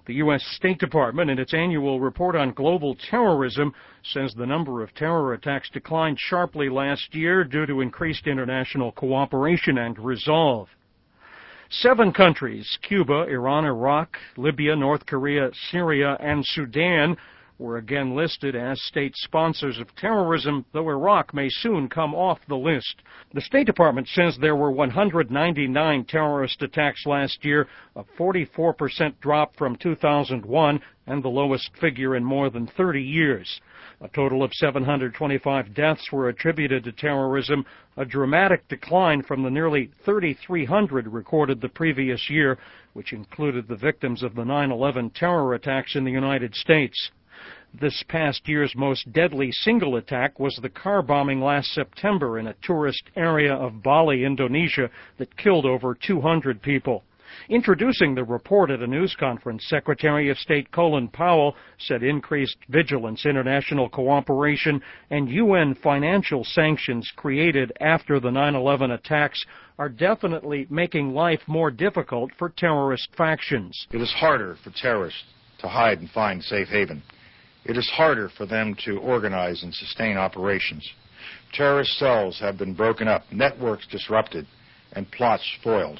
The U.S. State Department, in its annual report on global terrorism, says the number of terror attacks declined sharply last year due to increased international cooperation and resolve. 7 countries, Cuba, Iran, Iraq, Libya, North Korea, Syria, and Sudan, were again listed as state sponsors of terrorism, though Iraq may soon come off the list. The State Department says there were 199 terrorist attacks last year, a 44% drop from 2001, and the lowest figure in more than 30 years. A total of 725 deaths were attributed to terrorism, a dramatic decline from the nearly 3,300 recorded the previous year, which included the victims of the 9/11 terror attacks in the United States. This past year's most deadly single attack was the car bombing last September in a tourist area of Bali, Indonesia, that killed over 200 people. Introducing the report at a news conference, Secretary of State Colin Powell said increased vigilance, international cooperation, and UN financial sanctions created after the 9/11 attacks are definitely making life more difficult for terrorist factions. It is harder for terrorists to hide and find safe haven. It is harder for them to organize and sustain operations. Terrorist cells have been broken up, networks disrupted, and plots foiled.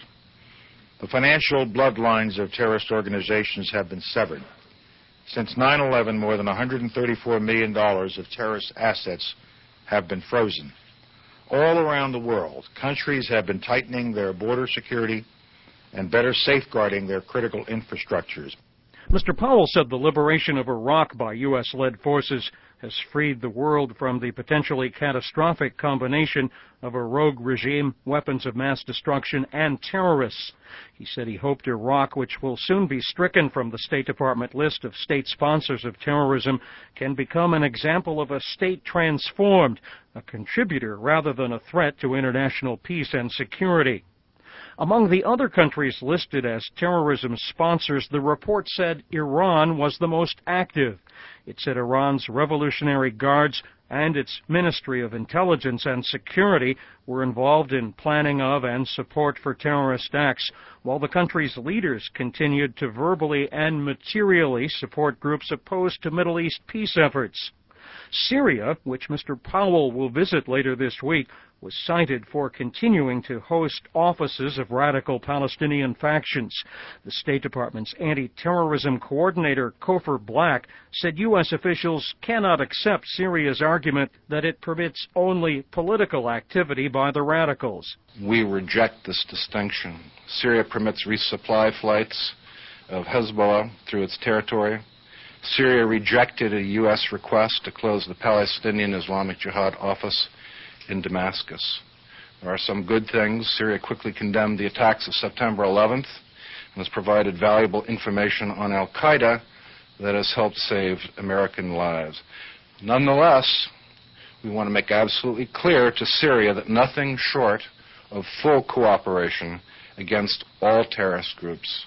The financial bloodlines of terrorist organizations have been severed. Since 9/11, more than $134 million of terrorist assets have been frozen. All around the world, countries have been tightening their border security and better safeguarding their critical infrastructures. Mr. Powell said the liberation of Iraq by U.S.-led forces has freed the world from the potentially catastrophic combination of a rogue regime, weapons of mass destruction, and terrorists. He said he hoped Iraq, which will soon be stricken from the State Department list of state sponsors of terrorism, can become an example of a state transformed, a contributor rather than a threat to international peace and security. Among the other countries listed as terrorism sponsors, the report said Iran was the most active. It said Iran's Revolutionary Guards and its Ministry of Intelligence and Security were involved in planning of and support for terrorist acts, while the country's leaders continued to verbally and materially support groups opposed to Middle East peace efforts. Syria, which Mr. Powell will visit later this week, was cited for continuing to host offices of radical Palestinian factions. The State Department's anti-terrorism coordinator, Cofer Black, said U.S. officials cannot accept Syria's argument that it permits only political activity by the radicals. We reject this distinction. Syria permits resupply flights of Hezbollah through its territory. Syria rejected a U.S. request to close the Palestinian Islamic Jihad office in Damascus. There are some good things. Syria quickly condemned the attacks of September 11th and has provided valuable information on al-Qaeda that has helped save American lives. Nonetheless, we want to make absolutely clear to Syria that nothing short of full cooperation against all terrorist groups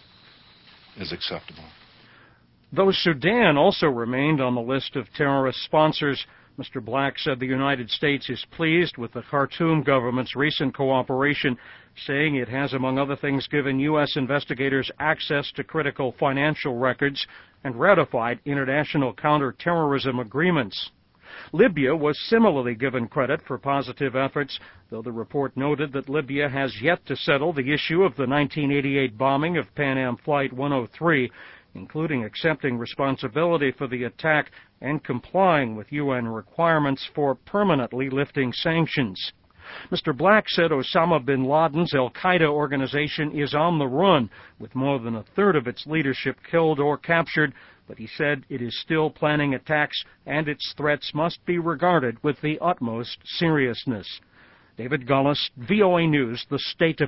is acceptable. Though Sudan also remained on the list of terrorist sponsors, Mr. Black said the United States is pleased with the Khartoum government's recent cooperation, saying it has, among other things, given U.S. investigators access to critical financial records and ratified international counterterrorism agreements. Libya was similarly given credit for positive efforts, though the report noted that Libya has yet to settle the issue of the 1988 bombing of Pan Am Flight 103, including accepting responsibility for the attack and complying with UN requirements for permanently lifting sanctions. Mr. Black said Osama bin Laden's al-Qaeda organization is on the run, with more than a third of its leadership killed or captured, but he said it is still planning attacks and its threats must be regarded with the utmost seriousness. David Gullis, VOA News, the State Department.